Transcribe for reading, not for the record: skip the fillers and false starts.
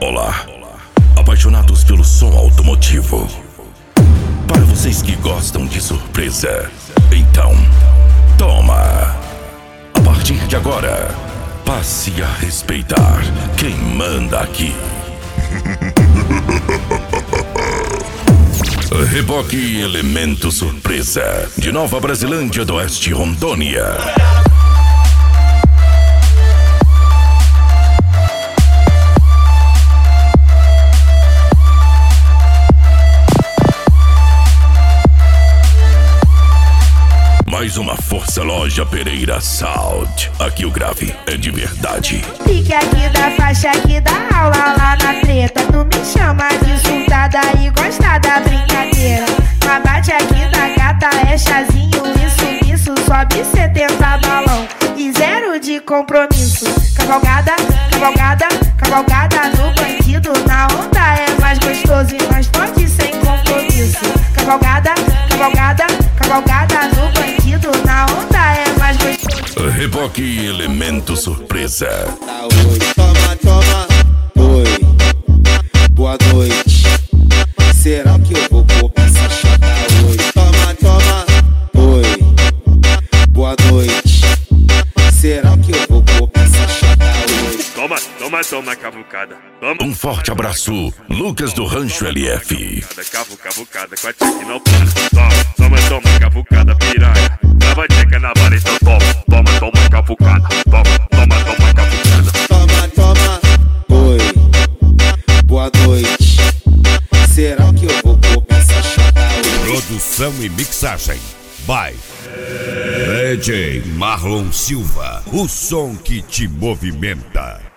Olá, apaixonados pelo som automotivo. Para vocês que gostam de surpresa, então, toma! A partir de agora, passe a respeitar quem manda aqui. Reboque Elemento Surpresa, de Nova Brasilândia do Oeste, Rondônia. Mais uma Força Loja Pereira Sound. Aqui o grave é de verdade. Fica aqui da faixa, aqui da aula, lá na treta. Tu me chama de surtada e gosta da brincadeira. Mas bate aqui na gata, é chazinho, isso, sobe 70 balão e zero de compromisso. Cavalgada, cavalgada, cavalgada no bandido. Na onda é mais gostoso e mais forte sem compromisso. Cavalgada, cavalgada, cavalgada no bandido. Na onda é mais gostoso. Reboque Elemento Surpresa. Oi, toma, toma, oi, boa noite. Será que eu vou comer essa chata? Oi, toma, toma, oi, boa noite. Será que eu vou comer essa chata? Oi. Toma, toma, toma, cavucada. Toma. Um forte abraço, Lucas do Rancho LF. Cavucada, com a tcheca não para. Toma, toma, cavucada, piranha. Lava a tcheca na vara, então toma, cavucada. Toma, cavucada. Toma, toma, oi, boa noite. Será que eu vou comer essa chata? Oi. Produção e mixagem by DJ Marlon Silva, o som que te movimenta.